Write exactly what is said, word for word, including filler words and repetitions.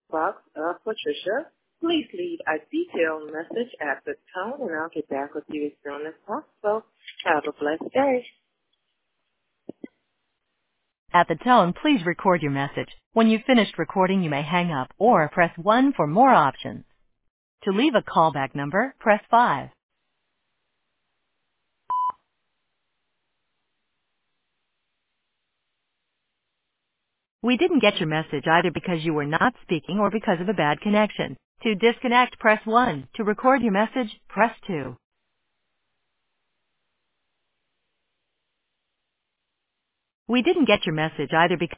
box of Patricia. Please leave a detailed message at the tone, and I'll get back with you as soon as possible. Have a blessed day. At the tone, please record your message. When you've finished recording, you may hang up or press one for more options. To leave a callback number, press five. We didn't get your message either because you were not speaking or because of a bad connection. To disconnect, press one. To record your message, press two. We didn't get your message either because